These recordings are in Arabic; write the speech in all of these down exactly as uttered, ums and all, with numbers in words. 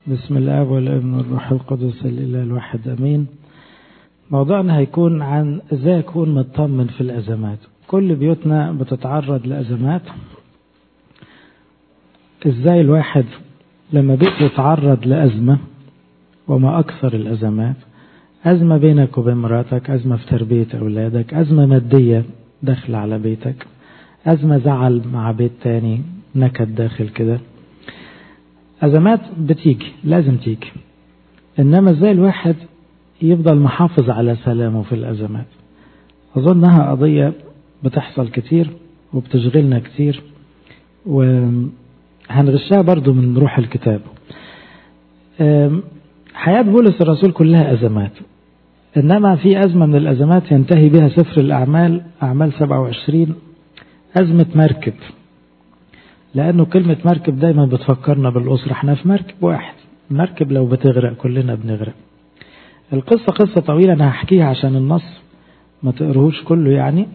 بسم الله والابن والروح القدس الإله الواحد أمين. موضوعنا هيكون عن ازاي اكون مطمن في الأزمات. كل بيوتنا بتتعرض لأزمات. ازاي الواحد لما بيت يتعرض لأزمة، وما أكثر الأزمات، أزمة بينك وبين مراتك، أزمة في تربية أولادك، أزمة مادية داخل على بيتك، أزمة زعل مع بيت تاني، نكد داخل كده. أزمات بتيجي، لازم تيجي. إنما إزاي الواحد يفضل محافظ على سلامه في الأزمات؟ أظنها قضية بتحصل كتير وبتشغلنا كتير، وهنغشها برضو من روح الكتاب. حياة بولس الرسول كلها أزمات، إنما في أزمة من الأزمات ينتهي بها سفر الأعمال، أعمال سبعة وعشرين، أزمة مركب. لأنه كلمة مركب دايما بتفكرنا بالأسرة، احنا في مركب واحد، مركب لو بتغرق كلنا بنغرق. القصة قصة طويلة أنا هحكيها عشان النص ما تقرهوش كله يعني.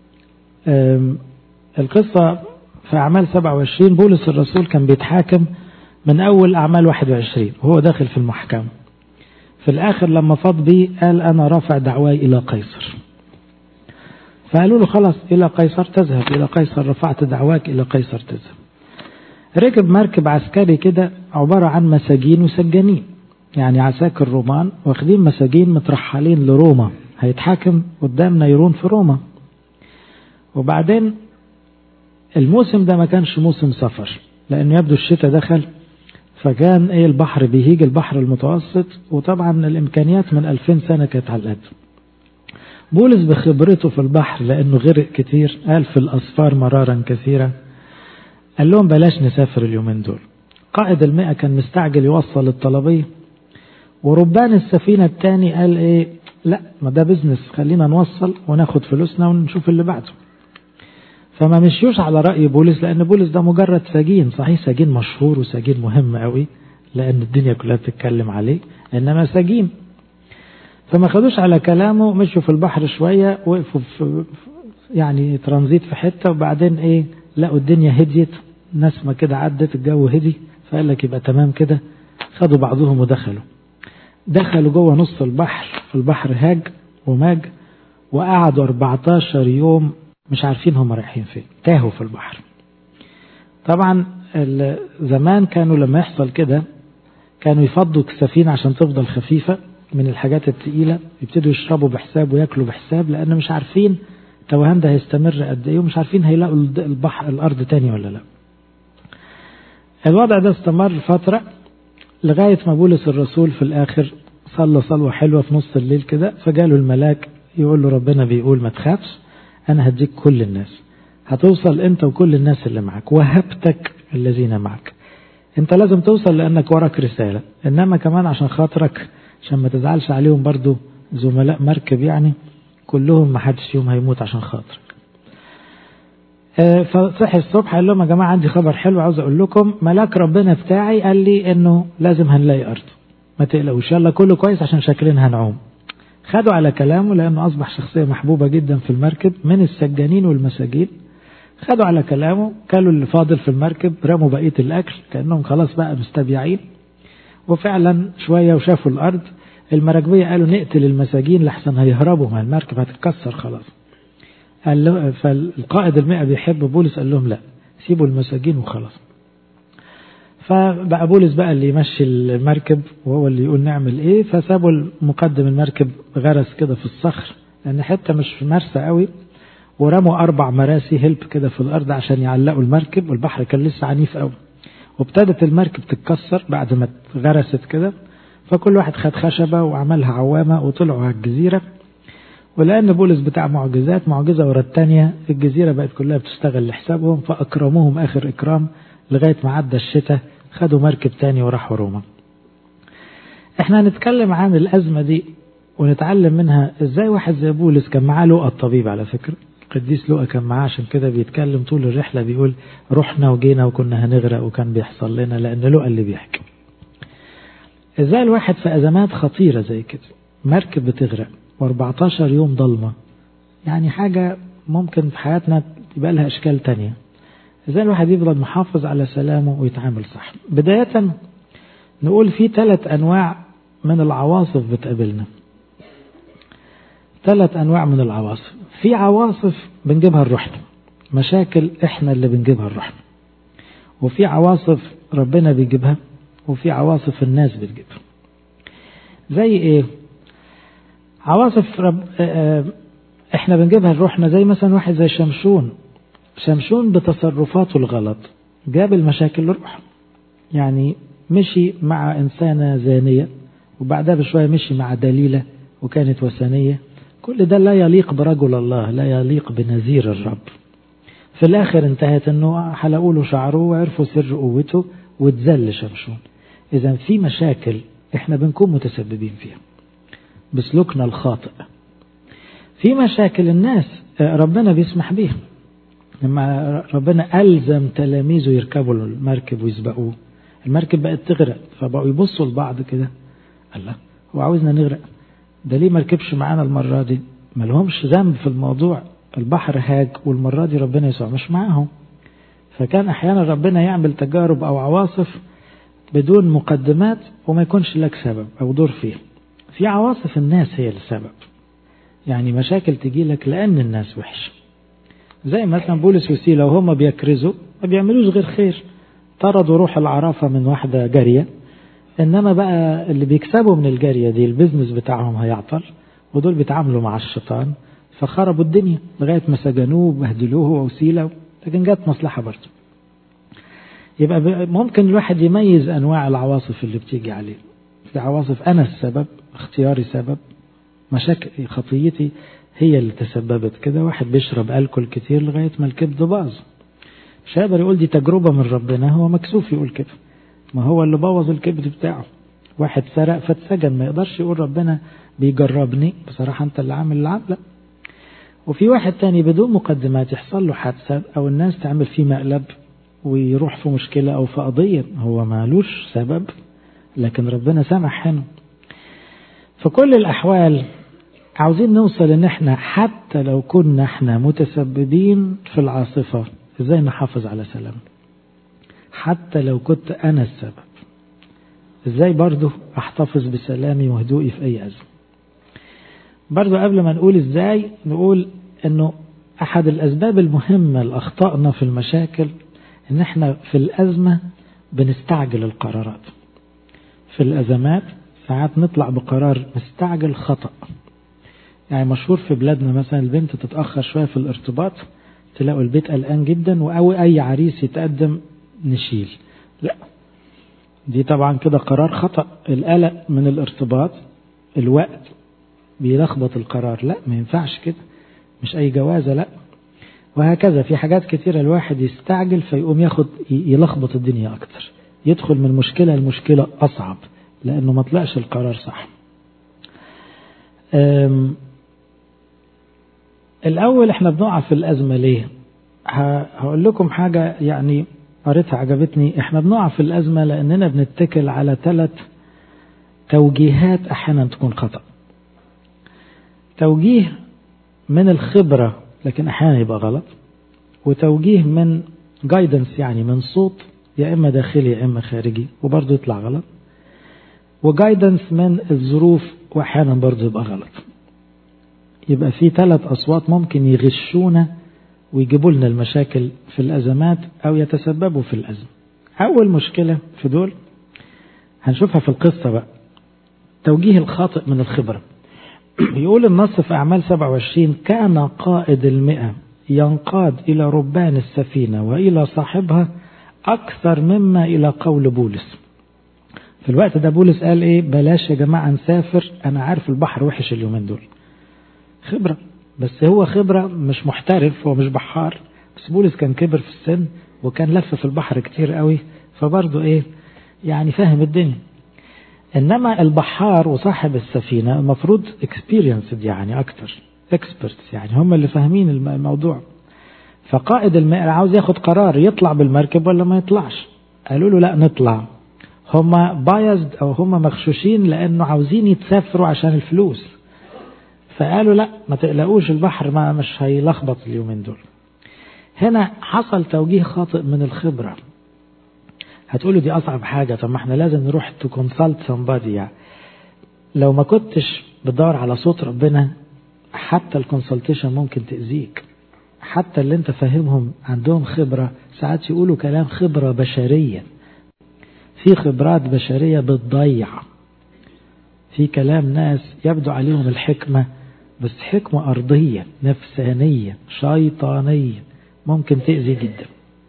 القصة في أعمال سبعة وعشرين، بولس الرسول كان بيتحاكم من أول أعمال واحد وعشرين وهو داخل في المحكمة. في الآخر لما فاض بيه قال أنا رافع دعواي إلى قيصر، فقالوا له خلاص إلى قيصر تذهب، إلى قيصر رفعت دعواك إلى قيصر تذهب. ركب مركب عسكري كده عبارة عن مساجين وسجانين، يعني عساكر رومان واخدين مساجين مترحلين لروما، هيتحاكم قدام نيرون في روما. وبعدين الموسم ده ما كانش موسم سفر، لأنه يبدو الشتاء دخل، فكان ايه البحر بيهيج، البحر المتوسط، وطبعا الإمكانيات من ألفين سنة كانت على القد. بولس بخبرته في البحر لأنه غرق كتير قال في الأسفار مرارا كثيرة، قال لهم بلاش نسافر اليومين دول. قائد المئة كان مستعجل يوصل الطلبية، وربان السفينة التاني قال ايه لا ما ده بزنس، خلينا نوصل وناخد فلوسنا ونشوف اللي بعده. فما مشيوش على رأي بولس، لأن بولس ده مجرد سجين، صحيح سجين مشهور وسجين مهم قوي لأن الدنيا كلها بتتكلم عليه، إنما سجين. فما خدوش على كلامه، مشوا في البحر شوية، وقفوا في يعني ترانزيت في حتة، وبعدين ايه لقوا الدنيا هديت، نسمة كده عدت، الجو هدي، فقال لك يبقى تمام كده. خدوا بعضهم ودخلوا دخلوا جوه نص البحر، في البحر هاج وماج، وقعدوا أربعتاشر يوم مش عارفين هم رايحين فين، تاهوا في البحر. طبعا زمان كانوا لما يحصل كده كانوا يفضوا السفينة عشان تفضل خفيفة من الحاجات التقيلة، يبتدوا يشربوا بحساب ويأكلوا بحساب، لأن مش عارفين التوهان ده هيستمر قد ايه، ومش عارفين هيلاقوا البحر الأرض تاني ولا لا. الوضع ده استمر فترة لغاية ما بولس الرسول في الآخر صلى صلوة حلوة في نص الليل كده، فجاله الملاك يقول له ربنا بيقول ما تخافش، أنا هديك كل الناس، هتوصل أنت وكل الناس اللي معك، وهبتك الذين معك. أنت لازم توصل لأنك وراك رسالة، إنما كمان عشان خاطرك، عشان ما تزعلش عليهم برضو زملاء مركب يعني، كلهم ما حدش يوم هيموت عشان خاطرك. فصحي الصبح قال لهم يا جماعة عندي خبر حلو عاوز أقول لكم، ملاك ربنا بتاعي قال لي إنه لازم هنلاقي أرض، ما تقلقوش، يلا كله كويس عشان شكلنا هنعوم. خدوا على كلامه لأنه أصبح شخصية محبوبة جدا في المركب من السجانين والمساجين. خدوا على كلامه، كلوا اللي فاضل في المركب، رموا بقية الأكل كأنهم خلاص بقى مستبيعين. وفعلا شوية وشافوا الأرض. المراكبية قالوا نقتل المساجين لحسن هيهربوا، ما المركب هتتكسر خلاص. قال له فالقائد المئة بيحب بولس قال لهم لا سيبوا المساجين وخلاص. فبقى بولس بقى اللي يمشي المركب وهو اللي يقول نعمل ايه. فسابوا المقدم المركب غرس كده في الصخر، لان حتة مش في مرسى قوي، ورموا اربع مراسي هلب كده في الارض عشان يعلقوا المركب، والبحر كان لسه عنيف قوي، وابتدت المركب تتكسر بعد ما غرست كده. فكل واحد خد خشبة وعملها عوامة وطلعوا على الجزيرة. ولأن بولس بتاع معجزات، معجزة ورا التانية، الجزيرة بقت كلها بتشتغل لحسابهم، فأكرموهم آخر إكرام لغاية ما عدى الشتاء، خدوا مركب تاني وراحوا روما. احنا هنتكلم عن الأزمة دي ونتعلم منها ازاي واحد زي بولس كان معاه لوقا الطبيب، على فكرة القديس لوقا كان معاه، عشان كده بيتكلم طول الرحلة بيقول رحنا وجينا وكنا هنغرق وكان بيحصل لنا، لأن لوقا اللي بيحكي. ازاي الواحد في أزمات خطيرة زي كده، مركب بتغرق واربعتاشر يوم ضلمة، يعني حاجة ممكن في حياتنا يبقى لها أشكال تانية. ازاي الواحد يفضل محافظ على سلامه ويتعامل صح؟ بداية نقول في ثلاث أنواع من العواصف بتقابلنا. ثلاث أنواع من العواصف. في عواصف بنجيبها لروحنا، مشاكل إحنا اللي بنجيبها لروحنا، وفي عواصف ربنا بيجيبها، وفي عواصف الناس بتجيبها. زي إيه؟ عواصف رب إحنا بنجيبها لروحنا، زي مثلا واحد زي شمشون. شمشون بتصرفاته الغلط جاب المشاكل لروحه. يعني مشي مع إنسانة زانية، وبعدها بشوية مشي مع دليلة وكانت وثنية. كل ده لا يليق برجل الله، لا يليق بنذير الرب. في الآخر انتهت أنه حلقوا له شعره وعرفوا سر قوته واتذل شمشون. إذا في مشاكل إحنا بنكون متسببين فيها بسلوكنا الخاطئ. في مشاكل الناس ربنا بيسمح بيها. لما ربنا ألزم تلاميذه يركبوا المركب ويسبقوه، المركب بقت تغرق، فبقوا يبصوا لبعض كده، الله هو عاوزنا نغرق، ده ليه مركبش معانا المرة دي؟ ما لهمش ذنب في الموضوع، البحر هاج والمرة دي ربنا يسوع مش معاهم. فكان أحيانا ربنا يعمل تجارب أو عواصف بدون مقدمات وما يكونش لك سبب أو دور فيه. في عواصف الناس هي السبب، يعني مشاكل تجي لك لأن الناس وحش. زي مثلا بولس وسيلة وهم بيكرزوا ما بيعملوش غير خير، طردوا روح العرافة من واحدة جارية، إنما بقى اللي بيكسبوا من الجارية دي البيزنس بتاعهم هيعطل، ودول بيتعاملوا مع الشيطان فخربوا الدنيا لغاية ما سجنوه وبهدلوه وسيلة، لكن جات مصلحة برضه. يبقى ممكن الواحد يميز أنواع العواصف اللي بتيجي عليه. في عواصف أنا السبب، اختياري سبب، مشاكل خطيتي هي اللي تسببت كده. واحد بيشرب ألكول كتير لغاية ما الكبد باظ، مش هيقدر يقول دي تجربة من ربنا، هو مكسوف يقول كده، ما هو اللي بوظ الكبد بتاعه. واحد سرق فاتسجن، ما يقدرش يقول ربنا بيجربني، بصراحة أنت اللي عامل اللي عامله. وفي واحد تاني بدون مقدمات يحصل له حادثة أو الناس تعمل فيه مقلب ويروح في مشكلة أو في قضية، هو مالوش سبب لكن ربنا سمح هنا. في كل الأحوال عاوزين نوصل ان احنا حتى لو كنا احنا متسببين في العاصفة ازاي نحافظ على سلام. حتى لو كنت انا السبب ازاي برضو احتفظ بسلامي وهدوئي في اي ازمة. برضو قبل ما نقول ازاي نقول انه احد الاسباب المهمة لاخطائنا في المشاكل ان احنا في الازمة بنستعجل القرارات. في الازمات ساعات نطلع بقرار مستعجل خطأ. يعني مشهور في بلادنا مثلا البنت تتأخر شوية في الارتباط تلاقوا البيت قلقان جدا، وأو أي عريس يتقدم نشيل. لا، دي طبعا كده قرار خطأ. القلق من الارتباط الوقت بيلخبط القرار، لا ما ينفعش كده، مش أي جوازة لا. وهكذا في حاجات كتيرة الواحد يستعجل فيقوم ياخد يلخبط الدنيا أكتر، يدخل من مشكلة المشكلة أصعب لأنه ما طلعش القرار صح. الأول احنا بنقع في الأزمة ليه؟ هقول لكم حاجة يعني قريتها عجبتني. احنا بنقع في الأزمة لأننا بنتكل على ثلاث توجيهات أحيانا تكون خطأ. توجيه من الخبرة لكن أحيانا يبقى غلط، وتوجيه من جايدنس يعني من صوت يا إما داخلي يا إما خارجي وبرضه يطلع غلط، وجايدنس من الظروف وأحيانا برضه يبقى غلط. يبقى في ثلاث أصوات ممكن يغشونا ويجيبوا لنا المشاكل في الأزمات أو يتسببوا في الأزمة. أول مشكلة في دول هنشوفها في القصة بقى، توجيه الخاطئ من الخبرة. يقول النص في أعمال سبعة وعشرين كان قائد المئة ينقاد إلى ربان السفينة وإلى صاحبها أكثر مما إلى قول بولس. في الوقت ده بولس قال إيه؟ بلاش يا جماعة نسافر، أنا عارف البحر وحش اليومين دول. خبرة، بس هو خبرة مش محترف، هو مش بحار، بس بولس كان كبر في السن وكان لف في البحر كتير قوي، فبرضه ايه يعني فاهم الدنيا. انما البحار وصاحب السفينة المفروض experienced يعني اكتر experts، يعني هم اللي فاهمين الموضوع. فقائد المئة عاوز ياخد قرار يطلع بالمركب ولا ما يطلعش. قالوا له لا نطلع. هم بايزد او هم مغشوشين لانه عاوزين يتسافروا عشان الفلوس، فقالوا لا ما تقلقوش البحر ما مش هيلخبط اليومين دول. هنا حصل توجيه خاطئ من الخبرة. هتقولوا دي أصعب حاجة، طب ما احنا لازم نروح to consult somebody يعني. لو ما كنتش بتدور على صوت ربنا حتى الكونسلتيشن ممكن تأذيك. حتى اللي انت فاهمهم عندهم خبرة ساعات يقولوا كلام خبرة بشرية. في خبرات بشرية بتضيع، في كلام ناس يبدو عليهم الحكمة بس حكمة أرضية نفسانية شيطانية ممكن تأذي جدا.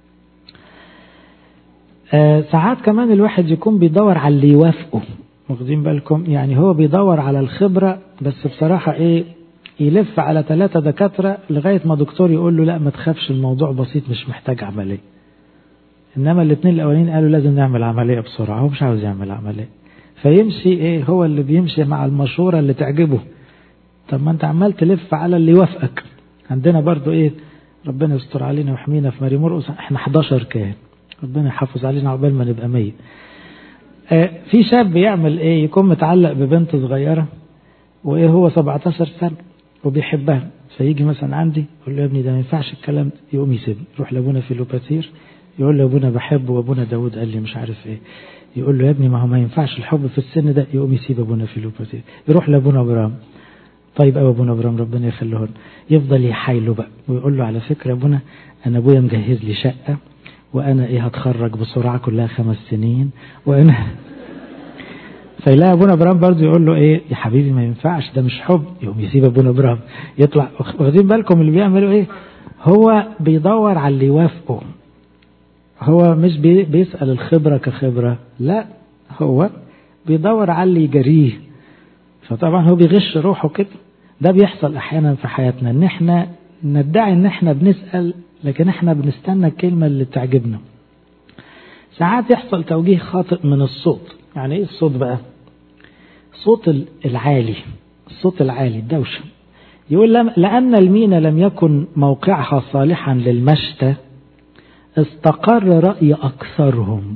آه ساعات كمان الواحد يكون بيدور على اللي يوافقه، واخدين بالكم؟ يعني هو بيدور على الخبرة بس بصراحة ايه، يلف على ثلاثة دكاترة لغاية ما دكتور يقول له لا ما تخافش الموضوع بسيط مش محتاج عملية. انما الاثنين الاولين قالوا لازم نعمل عملية بسرعة، هو مش عاوز يعمل عملية، فيمشي ايه، هو اللي بيمشي مع المشورة اللي تعجبه. طب ما انت عمال تلف على اللي يوافقك. عندنا برضو ايه، ربنا يستر علينا ويحمينا، في ماري مرقس احنا حداشر كاهن، ربنا يحافظ علينا عقبال ما نبقى مية. اه في شاب بيعمل ايه، يكون متعلق ببنت صغيرة وايه هو سبعتاشر سنة وبيحبها، فيجي مثلا عندي يقول له يا ابني ده ما ينفعش الكلام ده، يقوم يسيبني يروح لابونا فيلوباتير يقول له ابونا بحبه وابونا داود قال لي مش عارف ايه، يقول له يا ابني ما هو ما ينفعش الحب في السن ده، يقوم يسيب ابونا فيلوباتير يروح لابونا ابرام. طيب ابو ابونا ابرام ربنا يخليه، يفضل يحايله بقى ويقول له على فكره يا ابونا انا ابويا مجهز لي شقه وانا ايه هتخرج بسرعه كلها خمس سنين وانا فيلاقي ابونا ابراهيم برضه يقول له ايه يا حبيبي ما ينفعش ده مش حب، يقوم يسيب ابونا ابراهيم يطلع. واخدين بالكم اللي بيعملوا ايه، هو بيدور على اللي يوافقه، هو مش بي بيسأل الخبرة كخبرة، لا هو بيدور على اللي يجريه. فطبعا هو بيغش روحه كده. ده بيحصل احيانا في حياتنا ان احنا ندعي ان احنا بنسأل لكن احنا بنستنى الكلمة اللي تعجبنا. ساعات يحصل توجيه خاطئ من الصوت. يعني ايه الصوت بقى؟ الصوت العالي، الصوت العالي الدوشة. يقول لأن المينا لم يكن موقعها صالحا للمشتى استقر رأي أكثرهم.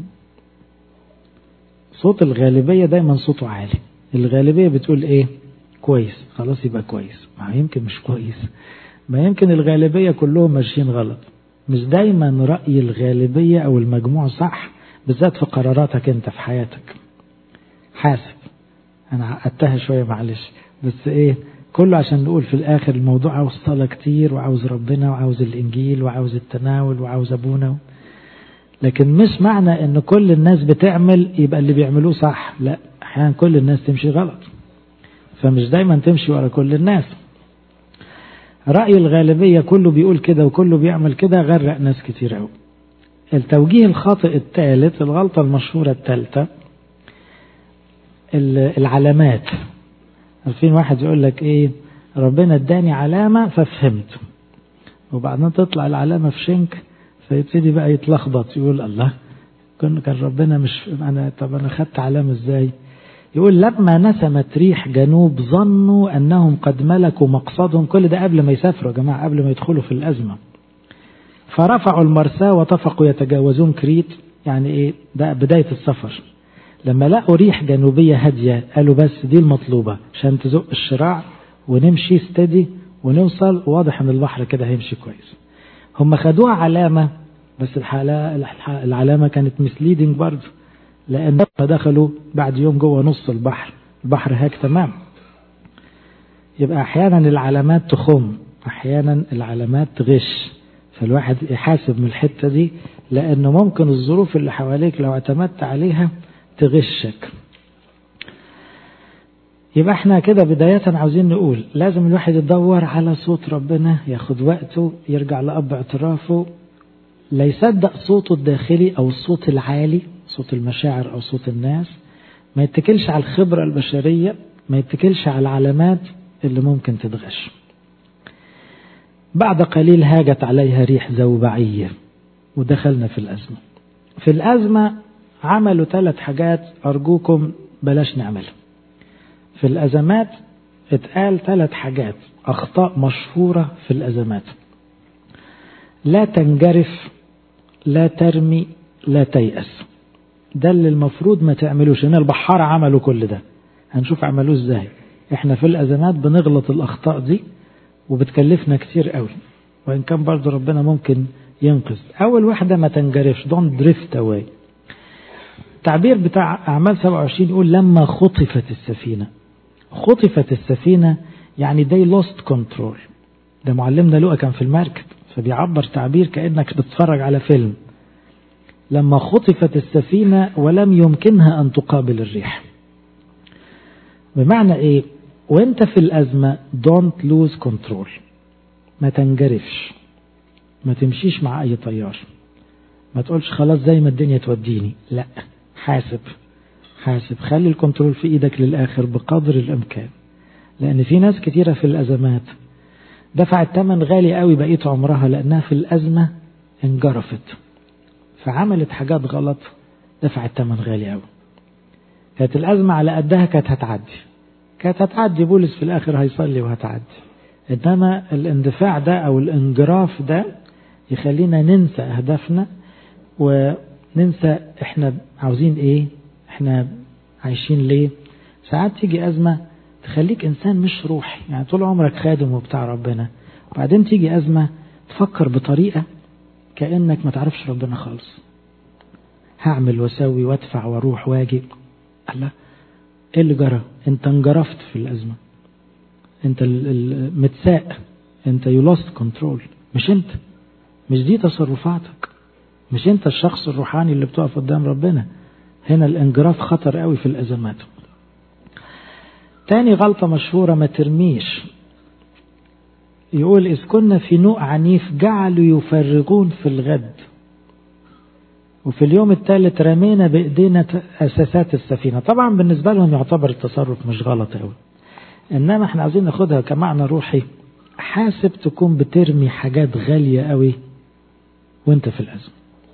صوت الغالبية دايما صوته عالي، الغالبية بتقول ايه كويس خلاص يبقى كويس، ما يمكن مش كويس، ما يمكن الغالبية كلهم ماشيين غلط. مش دايما رأي الغالبية أو المجموع صح، بالذات في قراراتك انت في حياتك. حاسب انا عقدتها شوية معلش، بس ايه كله عشان نقول في الاخر الموضوع عاوز صلاة كتير وعاوز ربنا وعاوز الانجيل وعاوز التناول وعاوز ابونا، لكن مش معنى ان كل الناس بتعمل يبقى اللي بيعملوه صح، لا احيانا كل الناس تمشي غلط، فمش دايما تمشي ورا كل الناس. رأي الغالبية كله بيقول كده وكله بيعمل كده غرق ناس كتير قوي. التوجيه الخاطئ الثالث، الغلطة المشهورة الثالثة، العلامات. عارفين واحد يقول لك ايه ربنا اداني علامة ففهمت، وبعدين تطلع العلامة في شنك فيبتدي بقى يتلخبط، يقول الله كان ربنا مش انا، طب انا خدت علامة ازاي؟ يقول لما نسمت ريح جنوب ظنوا انهم قد ملكوا مقصدهم. كل ده قبل ما يسافروا يا جماعة، قبل ما يدخلوا في الازمة. فرفعوا المرساة واتفقوا يتجاوزون كريت. يعني ايه ده؟ بداية السفر. لما لقوا ريح جنوبية هادية قالوا بس دي المطلوبة عشان تزق الشراع ونمشي استدي ونوصل، واضح ان البحر كده هيمشي كويس. هم خدوها علامة بس العلامة كانت مسليدنج برضه، لأن دخلوا بعد يوم جوه نص البحر، البحر هاك تمام. يبقى أحيانا العلامات تخم، أحيانا العلامات تغش، فالواحد يحاسب من الحتة دي، لأنه ممكن الظروف اللي حواليك لو اعتمدت عليها تغشك. يبقى احنا كده بداية عاوزين نقول لازم الواحد يدور على صوت ربنا، ياخد وقته، يرجع لأب اعترافه، لا يصدق صوته الداخلي أو الصوت العالي، صوت المشاعر أو صوت الناس، ما يتكلش على الخبرة البشرية، ما يتكلش على العلامات اللي ممكن تتغش. بعد قليل هاجت عليها ريح زوبعية ودخلنا في الأزمة. في الأزمة عملوا ثلاث حاجات أرجوكم بلاش نعملها. في الأزمات اتقال ثلاث حاجات، أخطاء مشهورة في الأزمات: لا تنجرف، لا ترمي، لا تيأس. ده اللي المفروض ما تعملوش. هنا البحارة عملوا كل ده، هنشوف عملوه ازاي. احنا في الأزمات بنغلط الأخطاء دي وبتكلفنا كتير قوي، وإن كان برضو ربنا ممكن ينقذ. أول واحدة ما تنجرفش، don't drift away. التعبير بتاع أعمال سبعة وعشرين يقول لما خطفت السفينة. خطفت السفينة يعني they lost control. ده معلمنا لوقا كان في المركب، فبيعبر تعبير كأنك بتتفرج على فيلم. لما خطفت السفينة ولم يمكنها أن تقابل الريح. بمعنى إيه؟ وانت في الأزمة don't lose control، ما تنجرفش، ما تمشيش مع أي طيار، ما تقولش خلاص زي ما الدنيا توديني، لا، حاسب حاسب، خلي الكنترول في إيدك للآخر بقدر الإمكان. لأن في ناس كتيرة في الأزمات دفعت ثمن غالي قوي بقية عمرها لأنها في الأزمة انجرفت، فعملت حاجات غلط دفعت ثمن غالي قوي. كانت الأزمة على قدها كانت هتعدي، كانت هتعدي، بولس في الآخر هيصلي وهتعدي. إنما الاندفاع ده أو الانجراف ده يخلينا ننسى أهدافنا وننسى إحنا عاوزين إيه، إحنا عايشين ليه. ساعات تيجي أزمة تخليك إنسان مش روحي، يعني طول عمرك خادم وبتاع ربنا، وبعدين تيجي أزمة تفكر بطريقة كأنك ما تعرفش ربنا خالص، هعمل واسوي وادفع واروح واجي. الله، ايه اللي جرى؟ انت انجرفت في الأزمة، انت المتساق، انت you lost control. مش انت، مش دي تصرفاتك، مش انت الشخص الروحاني اللي بتقف قدام ربنا. هنا الانجراف خطر قوي في الأزمات. تاني غلطة مشهورة، ما ترميش. يقول إذ كنا في نوء عنيف جعلوا يفرغون في الغد، وفي اليوم الثالث رمينا بإيدينا أساسات السفينة. طبعا بالنسبة لهم يعتبر التصرف مش غلط قوي، إنما احنا عايزين ناخدها كمعنى روحي. حاسب تكون بترمي حاجات غالية قوي وانت في الأزمة.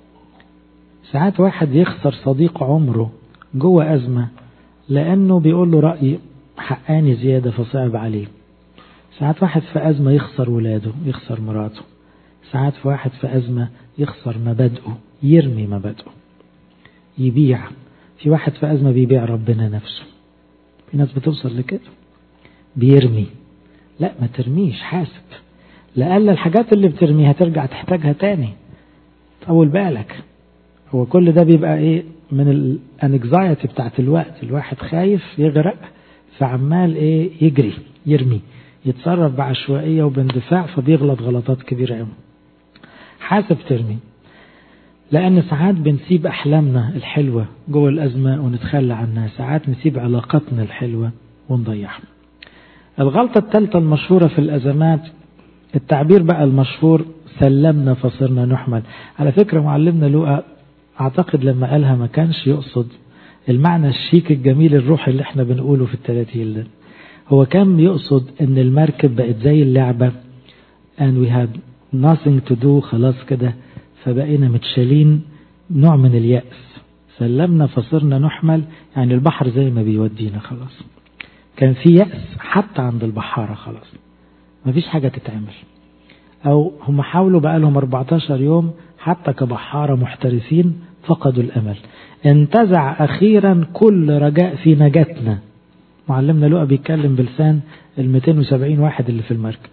ساعات واحد يخسر صديق عمره جوه أزمة لأنه بيقول له رأي حقاني زيادة فصعب عليه. ساعات واحد في أزمة يخسر ولاده، يخسر مراته. ساعات في واحد في أزمة يخسر مبادئه، يرمي مبادئه، يبيع. في واحد في أزمة بيبيع ربنا نفسه. في ناس بتوصل لكده، بيرمي. لا، ما ترميش، حاسب، لألا الحاجات اللي بترميها ترجع تحتاجها تاني. طول بالك. هو كل ده بيبقى ايه؟ من الانكزايتي بتاعت الوقت. الواحد خايف يغرق فعمال ايه؟ يجري، يرمي، يتصرف بعشوائية وباندفاع، فبيغلط غلطات كبيرة قوي. حاسب ترمي، لأن ساعات بنسيب أحلامنا الحلوة جوه الأزمة ونتخلى عنها، ساعات نسيب علاقاتنا الحلوة ونضيعها. الغلطة الثالثة المشهورة في الأزمات، التعبير بقى المشهور سلمنا فصرنا نحمل. على فكرة معلمنا لوقا أعتقد لما قالها ما كانش يقصد المعنى الشيك الجميل الروحي اللي احنا بنقوله في التلاتين ده. هو كان يقصد ان المركب بقت زي اللعبة and we had nothing to do، خلاص كده، فبقينا متشالين، نوع من اليأس. سلمنا فصرنا نحمل، يعني البحر زي ما بيودينا خلاص. كان في يأس حتى عند البحارة، خلاص مفيش حاجة تتعمل. أو هم حاولوا بقى لهم أربعتاشر يوم حتى كبحارة محترفين فقدوا الأمل. انتزع أخيرا كل رجاء في نجاتنا. معلمنا لوقا بيتكلم بلسان المئتين وسبعين واحد اللي في المركب.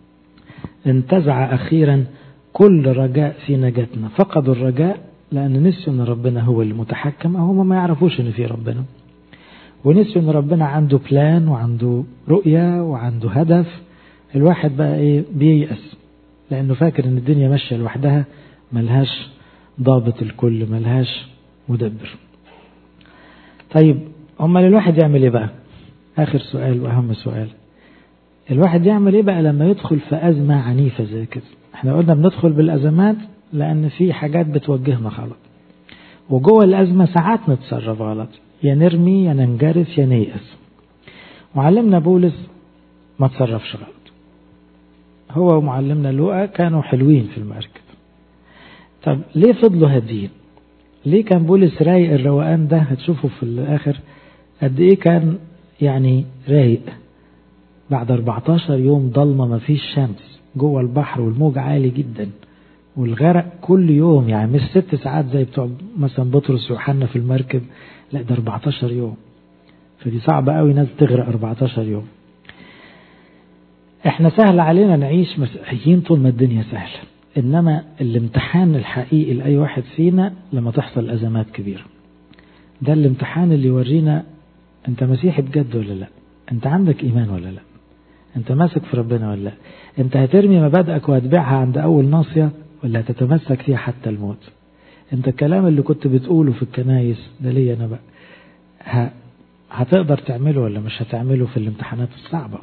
انتزع أخيرا كل رجاء في نجاتنا. فقدوا الرجاء لأن نسيوا أن ربنا هو المتحكم، أو هم ما يعرفوش أن في ربنا، ونسيوا أن ربنا عنده بلان وعنده رؤية وعنده هدف. الواحد بقى إيه؟ بييأس لأنه فاكر أن الدنيا ماشية لوحدها، ملهاش ضابط الكل، ملهاش مدبر. طيب أما الواحد يعمل إيه بقى؟ آخر سؤال وأهم سؤال، الواحد يعمل إيه بقى لما يدخل في أزمة عنيفة زي كده؟ احنا قلنا بندخل بالأزمات لأن في حاجات بتوجهنا غلط، وجوه الأزمة ساعات نتصرف غلط، يا نرمي يا ننجرف يا نيأس. معلمنا بولس ما تصرفش غلط، هو ومعلمنا لوقا كانوا حلوين في المركب. طب ليه فضلوا هادين؟ ليه كان بولس رايق الروقان ده؟ هتشوفوا في الآخر قد إيه كان يعني رايق. بعد أربعتاشر يوم ضلمة، ما فيش شمس جوه البحر، والموج عالي جدا، والغرق كل يوم، يعني مش ست ساعات زي بتوع مثلا بطرس ويوحنا في المركب، لا ده أربعتاشر يوم. فدي صعبة قوي ناس تغرق أربعتاشر يوم. احنا سهل علينا نعيش مسيحيين طول ما الدنيا سهلة، انما الامتحان الحقيقي لأي واحد فينا لما تحصل أزمات كبيرة، ده الامتحان اللي يورينا انت مسيحي بجد ولا لا، انت عندك ايمان ولا لا، انت ماسك في ربنا ولا لا، انت هترمي مبادئك وهتبيعها عند اول ناصية ولا هتتمسك فيها حتى الموت. انت الكلام اللي كنت بتقوله في الكنايس ده ليه انا بقى ه... هتقدر تعمله ولا مش هتعمله في الامتحانات الصعبة.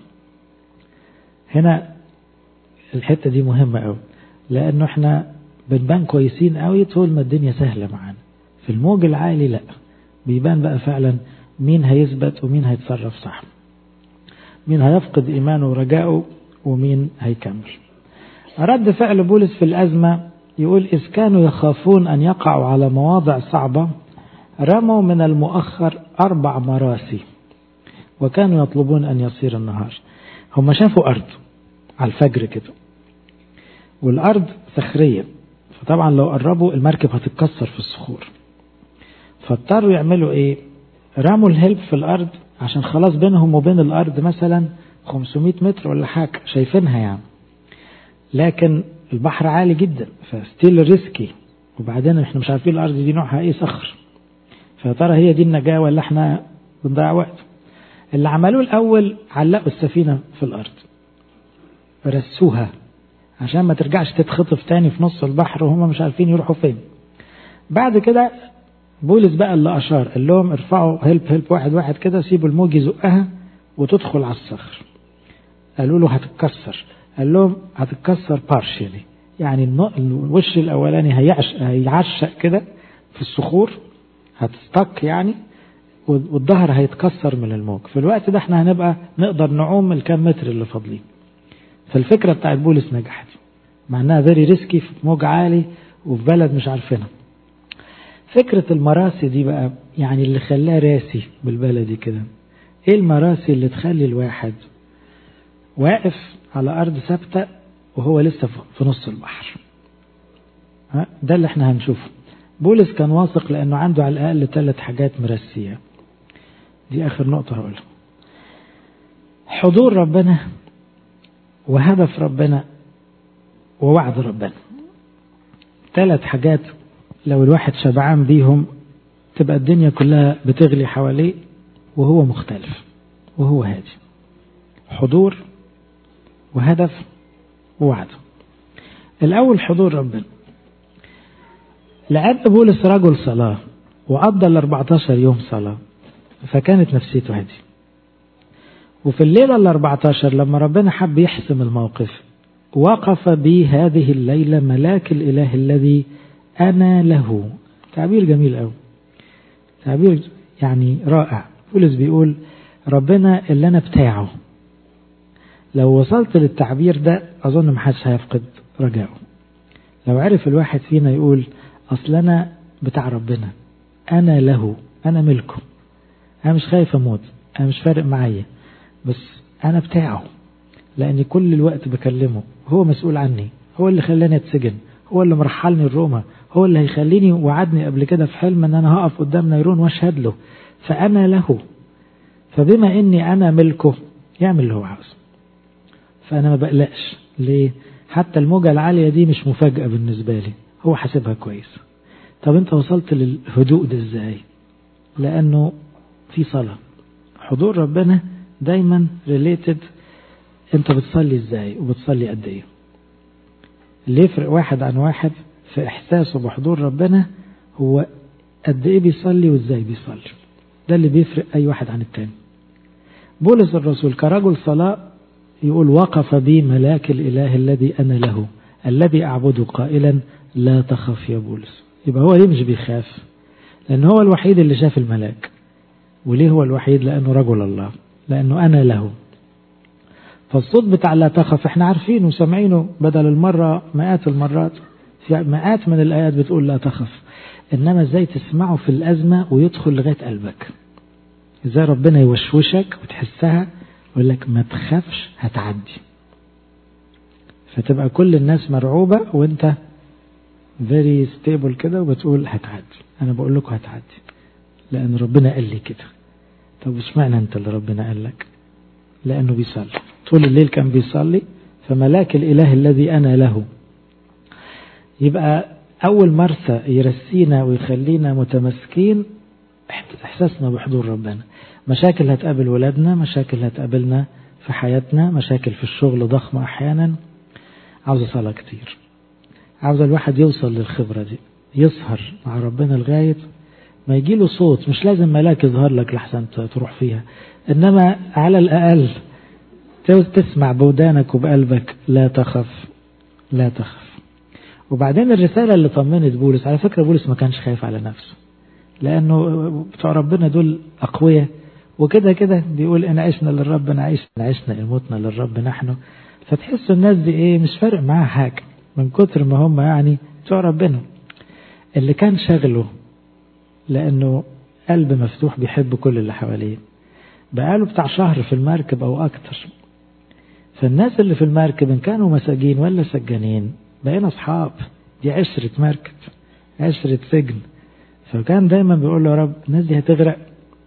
هنا الحتة دي مهمة قوي، لانه احنا بنبان كويسين قوي طول ما الدنيا سهلة معانا، في الموج العالي لا، بيبان بقى فعلا مين هيثبت ومين هيتصرف صح، مين هيفقد إيمانه ورجاءه ومين هيكمل. رد فعل بولس في الأزمة يقول إذ كانوا يخافون أن يقعوا على مواضع صعبة رموا من المؤخر أربع مراسي وكانوا يطلبون أن يصير النهار. هم شافوا أرض على الفجر كده والأرض صخرية، فطبعا لو قربوا المركب هتتكسر في الصخور، فاضطروا يعملوا إيه؟ رموا الهلب في الأرض عشان خلاص بينهم وبين الأرض مثلا خمسمائة متر ولا حاجة شايفينها يعني، لكن البحر عالي جدا فستيل ريسكي، وبعدين احنا مش عارفين الأرض دي نوعها ايه، صخر، فترى هي دي النجاة ولا احنا بنضيع وقت. اللي عملوه الأول علقوا السفينة في الأرض رسوها عشان ما ترجعش تتخطف تاني في نص البحر وهم مش عارفين يروحوا فين. بعد كده بولس بقى اللي أشار قال لهم ارفعوا هلب هلب واحد واحد كده، سيبوا الموج يزقها وتدخل على الصخر. قالوا له هتتكسر، قال لهم هتتكسر بارشلي، يعني الوش الأولاني هيعش هيعشق كده في الصخور هتستك يعني، والظهر هيتكسر من الموج. في الوقت ده احنا هنبقى نقدر نعوم الكام متر اللي فاضلين. فالفكرة بتاعت بولس نجحت مع انها فيري ريسكي في موج عالي وفي بلد مش عارفينها. فكرة المراسي دي بقى يعني اللي خلاه راسي بالبلدي كده، ايه المراسي اللي تخلي الواحد واقف على ارض ثابتة وهو لسه في نص البحر؟ ده اللي احنا هنشوفه. بولس كان واثق لانه عنده على الاقل ثلاث حاجات مرسية. دي اخر نقطة هقولها: حضور ربنا وهدف ربنا ووعد ربنا. ثلاث حاجات لو الواحد شبعان بيهم تبقى الدنيا كلها بتغلي حواليه وهو مختلف وهو هادي. حضور وهدف ووعد. الأول حضور ربنا. لأن بولس رجل صلاة وقضى ال أربعتاشر يوم صلاة، فكانت نفسيته هادي. وفي الليلة ال أربعتاشر لما ربنا حب يحسم الموقف وقف بي هذه الليلة ملاك الإله الذي أنا له. تعبير جميل أوي، تعبير يعني رائع. بولس بيقول ربنا اللي أنا بتاعه. لو وصلت للتعبير ده أظن محدش هيفقد رجاءه. لو عرف الواحد فينا يقول أصل أنا بتاع ربنا، أنا له، أنا ملكه، أنا مش خايف أموت، أنا مش فارق معايا، بس أنا بتاعه لأني كل الوقت بكلمه، هو مسؤول عني، هو اللي خلاني أتسجن، هو اللي مرحلني الروما، هو اللي هيخليني وعدني قبل كده في حلم أن أنا هقف قدام نيرون واشهد له، فأنا له. فبما أني أنا ملكه يعمل اللي هو عاوزه، فأنا ما بقلقش. ليه؟ حتى الموجة العالية دي مش مفاجأة بالنسبة لي، هو حاسبها كويس. طب أنت وصلت للهدوء ده إزاي؟ لأنه في صلاة. حضور ربنا دايما ريليتد أنت بتصلي إزاي وبتصلي قد إيه. اللي يفرق واحد عن واحد في إحساسه بحضور ربنا هو قد إيه بيصلي وإزاي بيصلي. ده اللي بيفرق أي واحد عن التاني. بولس الرسول كرجل صلاة يقول وقف بي ملاك الإله الذي أنا له الذي أعبده قائلا لا تخف يا بولس. يبقى هو ليه مش بيخاف؟ لأنه هو الوحيد اللي شاف الملاك. وليه هو الوحيد؟ لأنه رجل الله، لأنه أنا له. فالصوت بتاع لا تخف احنا عارفينه وسمعينه بدل المرة مئات المرات، في مئات من الآيات بتقول لا تخف. إنما ازاي تسمعه في الأزمة ويدخل لغاية قلبك، ازاي ربنا يوشوشك وتحسها ويقول لك ما تخافش هتعدي، فتبقى كل الناس مرعوبة وانت very stable كده وبتقول هتعدي. انا بقول لكم هتعدي لان ربنا قال لي كده. طب اشمعنى انت اللي ربنا قال لك؟ لانه بيصلي طول الليل، كان بيصلي. فملاك الاله الذي انا له. يبقى اول مرسى يرسينا ويخلينا متمسكين إحساسنا بحضور ربنا. مشاكل هتقابل ولادنا، مشاكل هتقابلنا في حياتنا، مشاكل في الشغل ضخمة أحيانا، عاوز صلاة كتير، عاوز الواحد يوصل للخبرة دي، يسهر مع ربنا لغاية ما يجيله صوت. مش لازم ملاك يظهر لك لحسن تروح فيها، إنما على الأقل تسمع بودانك وبقلبك لا تخف لا تخف. وبعدين الرسالة اللي طمنت بولس، على فكرة بولس ما كانش خايف على نفسه، لأنه بتوع ربنا دول أقوياء، وكده كده بيقول إن عشنا للرب نعيش، إن عشنا إن متنا للرب نحن. فتحسوا الناس دي إيه، مش فارق معاها حاجة من كتر ما هم يعني بتوع ربنا. اللي كان شغله لأنه قلب مفتوح بيحب كل اللي حواليه، بقاله بتاع شهر في المركب أو أكتر، فالناس اللي في المركب إن كانوا مساجين ولا سجانين بقينا أصحاب، دي عشرة مركب، عشرة سجن. فكان دايما بيقول له يا رب الناس دي هتغرق،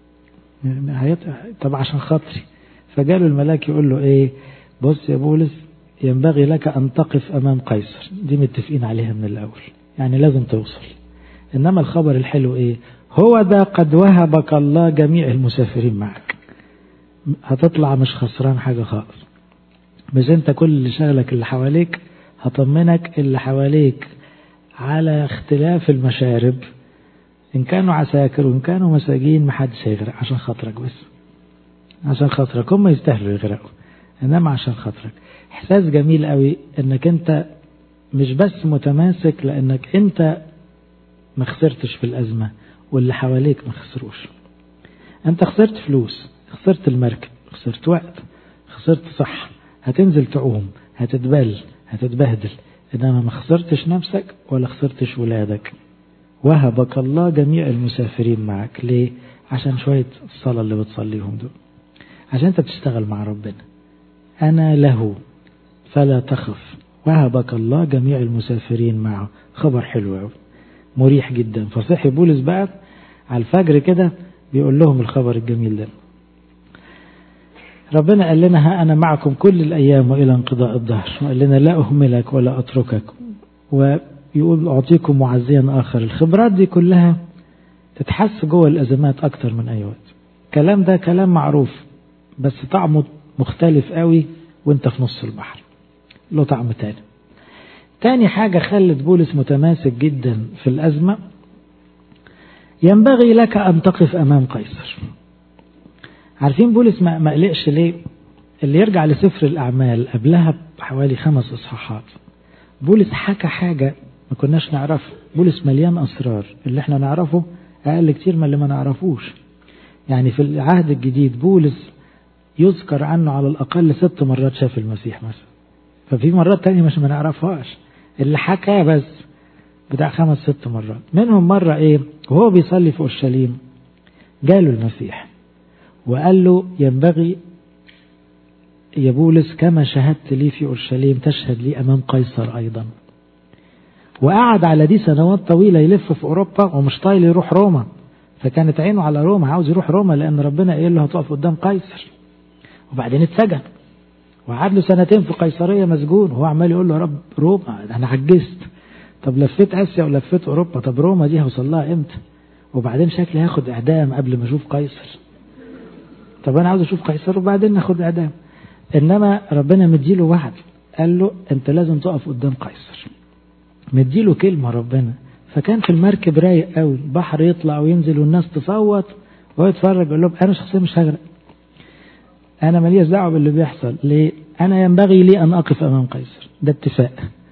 طب عشان خاطري. فجاله الملاك يقول له ايه، بص يا بولس ينبغي لك أن تقف أمام قيصر، دي متفقين عليها من الأول، يعني لازم توصل. إنما الخبر الحلو ايه، هو ده قد وهبك الله جميع المسافرين معك. هتطلع مش خسران حاجة خالص، مش انت كل اللي شغلك اللي حواليك، هطمنك اللي حواليك على اختلاف المشارب، إن كانوا عساكر وإن كانوا مساجين محدش هيغرق عشان خاطرك، بس عشان خاطرك. هم يستاهلوا يغرقوا، إنما عشان خاطرك. إحساس جميل قوي إنك أنت مش بس متماسك لأنك أنت ما خسرتش في الأزمة واللي حواليك ما خسروش. أنت خسرت فلوس، خسرت المركب، خسرت وقت، خسرت صح، هتنزل تعوم، هتتبل، هتتبهدل، إنما ما خسرتش نفسك ولا خسرتش ولادك. وهبك الله جميع المسافرين معك. ليه؟ عشان شوية الصلاة اللي بتصليهم دول، عشان انت بتشتغل مع ربنا. أنا له فلا تخف، وهبك الله جميع المسافرين معه. خبر حلو قوي، مريح جدا. فصحي بولس بقى على الفجر كده بيقول لهم الخبر الجميل ده. ربنا قال لنا ها أنا معكم كل الأيام وإلى انقضاء الدهر، وقال لنا لا أهملك ولا أتركك، ويقول أعطيكم معزيا آخر. الخبرات دي كلها تتحس جوه الأزمات أكتر من أي وقت. كلام ده كلام معروف بس طعمه مختلف قوي وانت في نص البحر، له طعم تاني. تاني حاجة خلت بولس متماسك جدا في الأزمة، ينبغي لك أن تقف أمام قيصر. عارفين بولس ما قلقش ليه؟ اللي يرجع لسفر الأعمال قبلها بحوالي خمس إصحاحات، بولس حكى حاجة ما كناش نعرفه. بولس مليان أسرار، اللي احنا نعرفه أقل كتير من اللي ما نعرفوش. يعني في العهد الجديد بولس يذكر عنه على الأقل ست مرات شاف المسيح مثلا، ففي مرات تانية مش ما نعرفهاش. اللي حكى بس بتاع خمس ست مرات. منهم مرة ايه، وهو بيصلي في أورشليم جاله المسيح وقال له ينبغي يا بولس كما شهدت لي في أورشليم تشهد لي أمام قيصر أيضا. وقعد على دي سنوات طويلة يلف في أوروبا ومش طايل يروح روما، فكانت عينه على روما، عاوز يروح روما لأن ربنا قال له هتقف قدام قيصر. وبعدين اتسجن وقعد له سنتين في قيصرية مسجون، وهو عمال يقول له يا رب روما أنا عجزت، طب لفيت آسيا ولفيت أوروبا، طب روما دي هوصل لها إمتى؟ وبعدين شكلي هاخد إعدام قبل ما أشوف قيصر، طب أنا عاوز أشوف قيصر وبعدين ناخد إعدام. إنما ربنا مديله وعد، قال له أنت لازم تقف قدام قيصر، مديله كلمة ربنا. فكان في المركب رايق قوي، البحر يطلع وينزل والناس تصوت وهو يتفرج، يقول لهم أنا شخصيا مش هغرق، أنا ماليش دعوة باللي بيحصل. ليه؟ أنا ينبغي لي أن أقف أمام قيصر، ده اتفاق.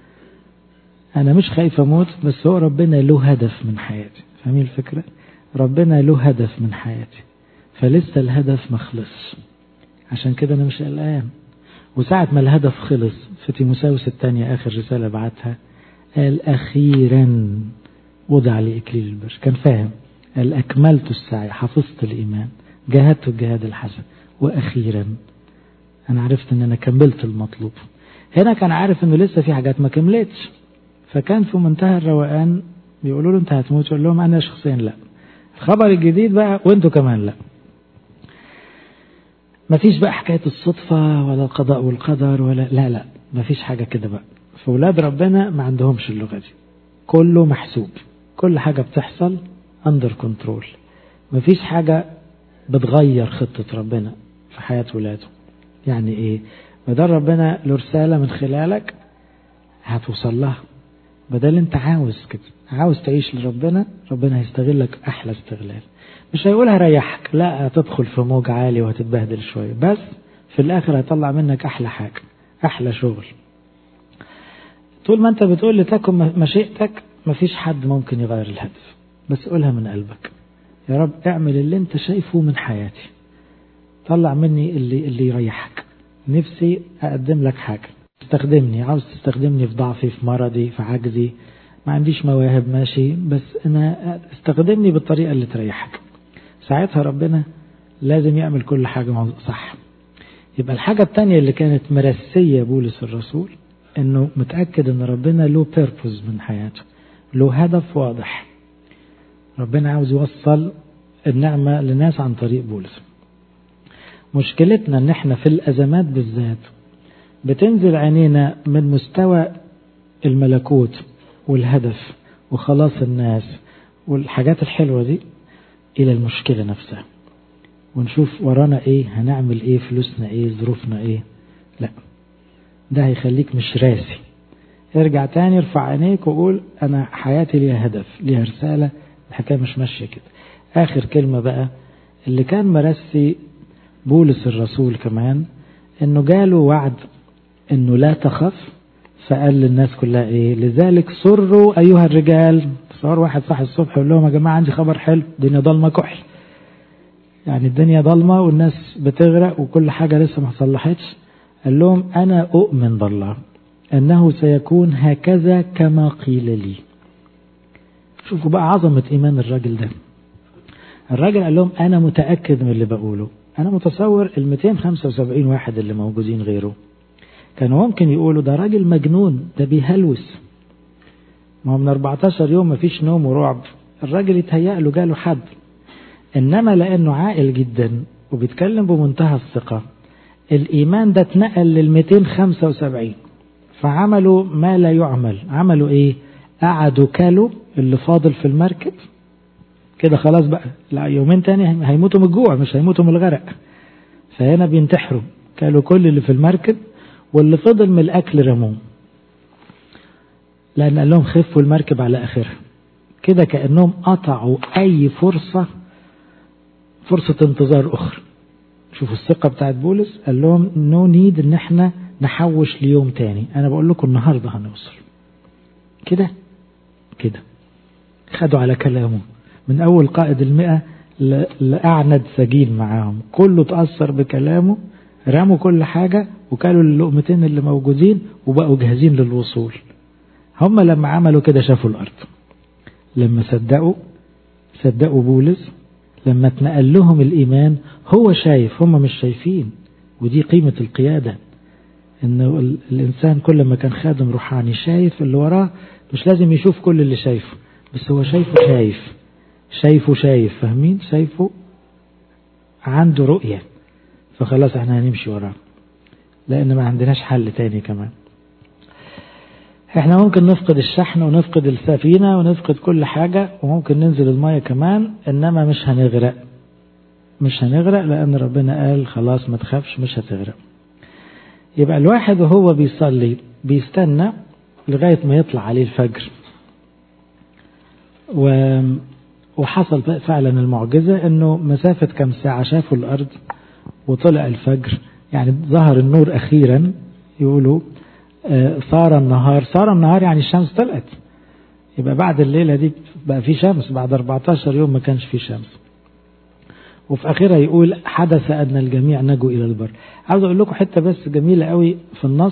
أنا مش خايف أموت، بس هو ربنا له هدف من حياتي. فاهمين الفكرة؟ ربنا له هدف من حياتي، فلسه الهدف ما خلص، عشان كده أنا مش قلقان. وساعة ما الهدف خلص في تيموثاوس الثانية آخر رسالة بعتها قال أخيرا وضع لي إكليل البر. كان فاهم، قال أكملت السعي، حفظت الإيمان، جاهدت الجهاد الحسن، وأخيرا أنا عرفت أن أنا كملت المطلوب. هنا كان عارف أنه لسه في حاجات ما كملتش، فكان في منتهى الروقان. بيقولوا له أنت هتموت، يقول لهم أنا شخصيا لا. الخبر الجديد بقى وأنتوا كمان لا. مفيش بقى حكاية الصدفة ولا القضاء والقدر ولا لا لا مفيش حاجة كده بقى. فولاد ربنا ما عندهمش اللغة دي، كله محسوب، كل حاجة بتحصل under control. مفيش حاجة بتغير خطة ربنا في حياة ولاده. يعني ايه؟ بدل ربنا له رسالة من خلالك هتوصل لها. بدل انت عاوز كده، عاوز تعيش لربنا، ربنا هيستغلك احلى استغلال. مش هيقولها ريحك، لا، هتدخل في موج عالي وهتتبهدل شوية، بس في الاخر هيطلع منك احلى حاجة، احلى شغل. طول ما انت بتقول لتكن مشيئتك مفيش حد ممكن يغير الهدف، بس قولها من قلبك: يا رب اعمل اللي انت شايفه من حياتي، طلع مني اللي اللي يريحك، نفسي اقدم لك حاجة، استخدمني، عاوز تستخدمني في ضعفي، في مرضي، في عجزي، ما عنديش مواهب ماشي، بس انا استخدمني بالطريقة اللي تريحك. ساعتها ربنا لازم يعمل كل حاجة صح. يبقى الحاجة التانية اللي كانت مرسية بولس الرسول انه متأكد ان ربنا له بيربوز من حياته، له هدف واضح. ربنا عاوز يوصل النعمة للناس عن طريق بولس. مشكلتنا ان احنا في الازمات بالذات بتنزل عينينا من مستوى الملكوت والهدف وخلاص الناس والحاجات الحلوة دي الى المشكلة نفسها، ونشوف ورانا ايه، هنعمل ايه، فلوسنا ايه، ظروفنا ايه. لا، ده هيخليك مش راسي. ارجع تاني، ارفع عينيك وقول انا حياتي ليها هدف، ليها رسالة، الحكاية مش ماشية كده. اخر كلمة بقى اللي كان مرسي بولس الرسول كمان، انه جاله وعد انه لا تخف، فقال للناس كلها ايه؟ لذلك سروا ايها الرجال. تصور واحد صاحي الصبح يقول لهم يا جماعة عندي خبر حلو، الدنيا ضلمة كحل، يعني الدنيا ضلمة والناس بتغرق وكل حاجة لسه ما صلحتش. قال لهم انا اؤمن بالله انه سيكون هكذا كما قيل لي. شوفوا بقى عظمة ايمان الراجل ده. الراجل قال لهم انا متأكد من اللي بقوله. انا متصور ال مئتين وخمسة وسبعين واحد اللي موجودين غيره كانوا ممكن يقولوا ده راجل مجنون، ده بيهلوس، ما هو من أربعتاشر يوم ما فيش نوم ورعب، الراجل يتهيأ له جاله حد. انما لانه عاقل جدا وبيتكلم بمنتهى الثقة، الايمان ده اتنقل لل مئتين وخمسة وسبعين، فعملوا ما لا يعمل. عملوا ايه؟ قعدوا كلوا اللي فاضل في المركب كده، خلاص بقى لا يومين تاني هيموتوا من الجوع، مش هيموتوا من الغرق. فهنا بينتحروا، كلوا كل اللي في المركب، واللي فضل من الاكل رموه، لان قال لهم خفوا المركب على اخرها. كده كأنهم قطعوا اي فرصة فرصة انتظار اخرى. شوفوا الثقة بتاعت بولس، قال لهم نو نيد ان احنا نحوش ليوم تاني، انا بقول لكم النهاردة هنوصل. كده كده خدوا على كلامه، من اول قائد المئة لأعند سجين معاهم، كله تأثر بكلامه، رموا كل حاجة وكالوا اللقمتين اللي موجودين وبقوا جاهزين للوصول. هم لما عملوا كده شافوا الأرض، لما صدقوا صدقوا بولس، لما اتنقل لهم الإيمان، هو شايف هم مش شايفين. ودي قيمة القيادة، إن الإنسان كل ما كان خادم روحاني شايف اللي وراه، مش لازم يشوف كل اللي شايفه، بس هو شايفه شايف شايفه شايف فاهمين؟ شايفه عنده رؤية، فخلاص احنا هنمشي وراه، لأن ما عندناش حل تاني. كمان احنا ممكن نفقد الشحن ونفقد السفينة ونفقد كل حاجة، وممكن ننزل المية كمان، انما مش هنغرق. مش هنغرق لأن ربنا قال خلاص ما تخافش مش هتغرق. يبقى الواحد وهو بيصلي بيستنى لغاية ما يطلع عليه الفجر، و... وحصل فعلا المعجزة انه مسافة كم ساعة شافوا الأرض وطلع الفجر، يعني ظهر النور أخيرا. يقولوا صار النهار، صار النهار يعني الشمس طلعت، يبقى بعد الليلة دي بقى في شمس، بعد أربعتاشر يوم ما كانش في شمس. وفي آخرها يقول حدث أن الجميع نجوا إلى البر. عاوز أقول لكم حتة بس جميلة قوي في النص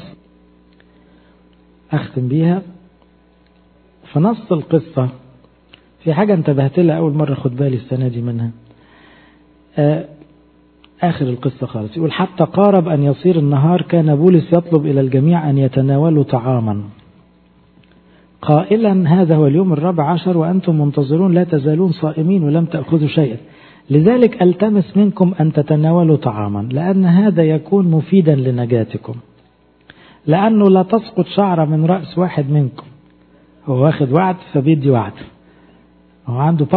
أختم بيها. في نص القصة في حاجة انتبهت لها أول مرة خد بالي السنة دي منها. آه آخر القصة خالص يقول حتى قارب أن يصير النهار كان بولس يطلب إلى الجميع أن يتناولوا طعاما قائلا هذا هو اليوم الرابع عشر وأنتم منتظرون لا تزالون صائمين ولم تأخذوا شيئا، لذلك ألتمس منكم أن تتناولوا طعاما لأن هذا يكون مفيدا لنجاتكم، لأنه لا تسقط شعرة من رأس واحد منكم. هو واخد وعد فبيدي وعد، هو عنده باور،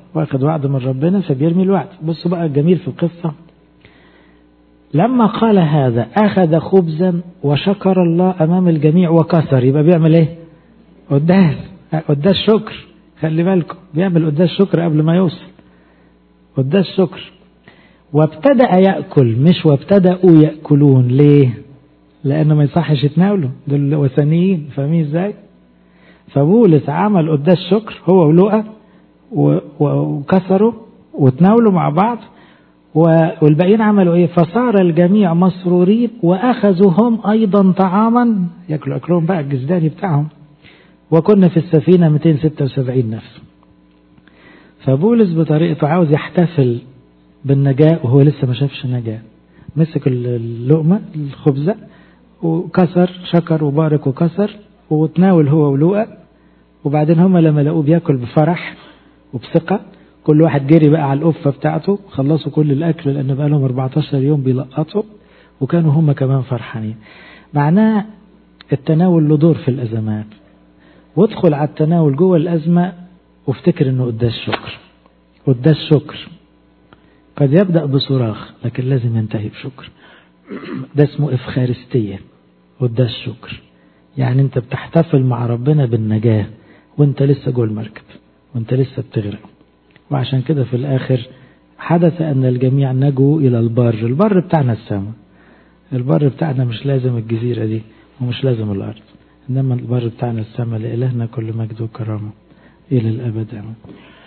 واخد وعد من ربنا فبيرمي الوعد. بصوا بقى الجميل في القصة، لما قال هذا أخذ خبزا وشكر الله أمام الجميع وكسر. يبقى بيعمل إيه؟ قداس، قداس شكر. خلي بالكم بيعمل قداس شكر قبل ما يوصل، قداس شكر. وابتدأ يأكل، مش وابتدأوا يأكلون. ليه؟ لأنه ما يصحش يتناولوا، دول وثنيين، فاهمين ازاي؟ فبولس عمل قداس شكر هو ولوقا وكسروا وتناولوا مع بعض، والباقيين عملوا ايه؟ فصار الجميع مسرورين واخذوا هم ايضا طعاما ياكلوا اكلهم بقى الجزداني بتاعهم. وكنا في السفينة مئتين وستة وسبعين نفس. فبولس بطريقته عاوز يحتفل بالنجاة وهو لسه ما شافش نجاة. مسك اللقمة الخبزة وكسر، شكر وبارك وكسر وتناول هو ولوقا. وبعدين هم لما لقوه بياكل بفرح وبثقة، كل واحد جري بقى على القفة بتاعته، خلصوا كل الأكل لأن بقى لهم أربعتاشر يوم بيلقطوا، وكانوا هم كمان فرحانين. معناه التناول له دور في الأزمات. وادخل على التناول جوه الأزمة وافتكر انه قداس شكر. قداس شكر قد يبدأ بصراخ لكن لازم ينتهي بشكر. ده اسمه إفخارستية، قداس شكر. يعني انت بتحتفل مع ربنا بالنجاة وانت لسه جوه المركب وانت لسه بتغرق. وعشان كده في الآخر حدث أن الجميع نجوا إلى البر. البر بتاعنا السماء، البر بتاعنا مش لازم الجزيرة دي ومش لازم الأرض، إنما البر بتاعنا السماء. لإلهنا كل مجد وكرامة إلى الأبد.